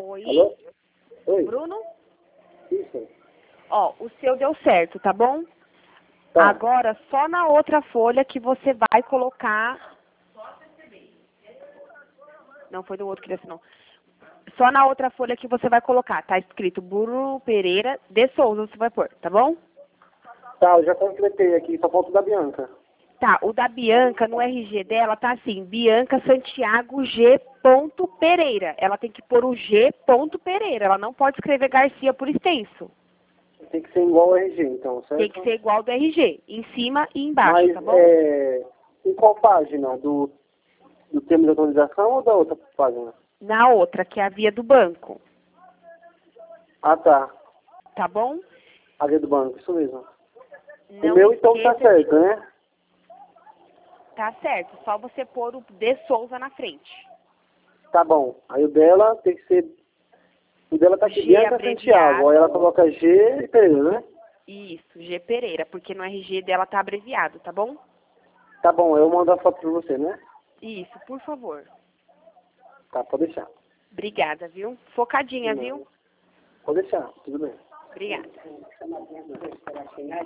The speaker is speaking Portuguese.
Oi? Alô? Oi? Bruno? Isso. Ó, o seu deu certo, tá bom? Tá. Agora, só na outra folha que você vai colocar... Não, foi do outro que ele assinou. Só na outra folha que você vai colocar. Tá escrito Bruno Pereira de Souza, você vai pôr, tá bom? Tá, eu já completei aqui, só falta o da Bianca. Tá, o da Bianca, no RG dela, tá assim, Bianca Santiago G. Pereira. Ela tem que pôr o G. Pereira. Ela não pode escrever Garcia por extenso. Tem que ser igual ao RG, então, certo? Tem que ser igual do RG, em cima e embaixo, Mas, tá bom? em qual página? Do termo de autorização ou da outra página? Na outra, que é a via do banco, Ah, tá. tá bom? A via do banco, isso mesmo. Não O meu, então, tá esqueça certo, né? Tá certo, só você pôr o de Souza na frente. Tá bom. Aí o dela tem que ser... O dela tá aqui, G Bianca abreviado. Santiago. Aí ela coloca G e Pereira, né? Isso, G. Pereira, porque no RG dela tá abreviado, tá bom? Tá bom, eu mando a foto pra você, né? Isso, por favor. Tá, pode deixar. Obrigada, viu? Focadinha, viu? Pode deixar, tudo bem. Obrigada.